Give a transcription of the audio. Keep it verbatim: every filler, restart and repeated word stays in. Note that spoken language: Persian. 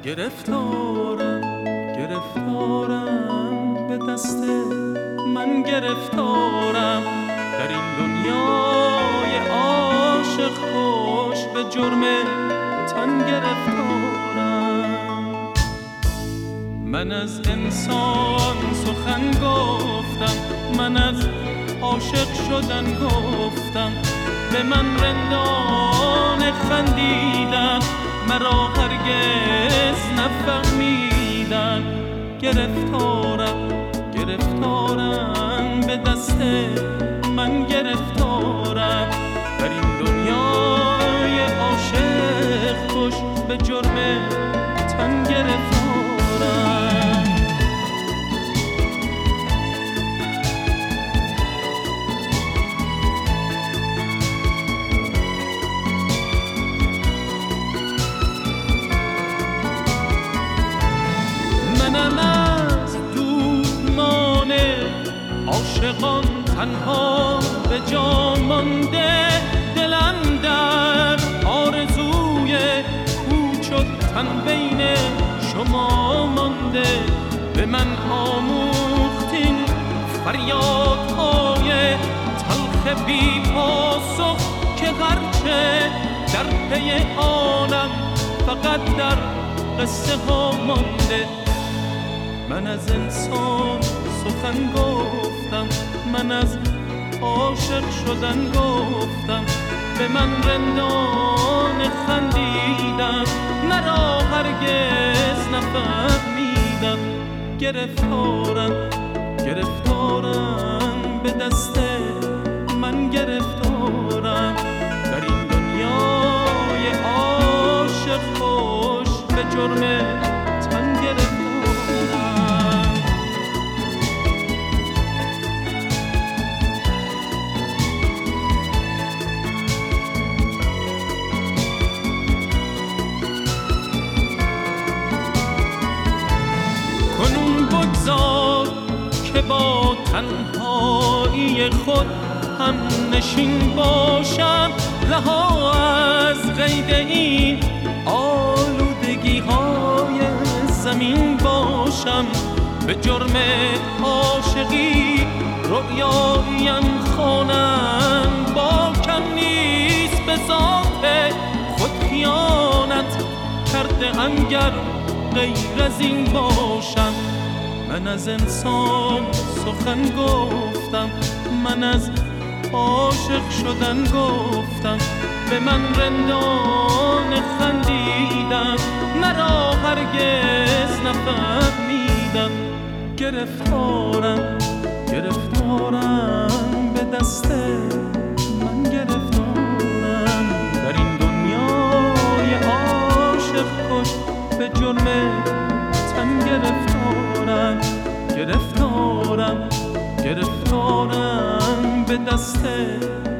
گرفتارم گرفتارم به دست من گرفتارم در این دنیای عاشق خوش به جرم تن گرفتارم. من از انسان سخن گفتم، من از عاشق شدن گفتم، به من رندان خندیدن، مرا هرگز نفهمیدن. گرفتارم گرفتارم به دست من گرفتارم در این دنیای عاشق کش به جرم تن گرفتارم. منم از دومان عاشقان تنها به جا مانده، دلم در آرزوی کوچ و تن بین شما مانده. به من آموختین فریادهای تلخ بی پاسخ که هرچه در پی آنم فقط در قصه ها مانده. من از انسان سخن گفتم، من از عاشق شدن گفتم، به من رندان خندیدن، مرا هرگز نفهمیدن. گرفتارم گرفتارم به دست من گرفتارم در این دنیای عاشق خوش به جرم تن گرفتارم. کنون بگذار که با تنهایی خود هم نشین باشم، رها از قید این آلودگی های زمین باشم. به جرم عاشقی رؤیایم خوانن، با کم نیست به ذات خود خیانت کرده انگر غیر از این باشم. من از انسان سخن گفتم، من از عاشق شدن گفتم، به من رندان خندیدن، مرا هرگز نفهمیدن. گرفتارم گرفتارم به دست من گرفتارم در این دنیای عاشق کش به جرم تن گرفتارم. گرفتارم گرفتارم به دست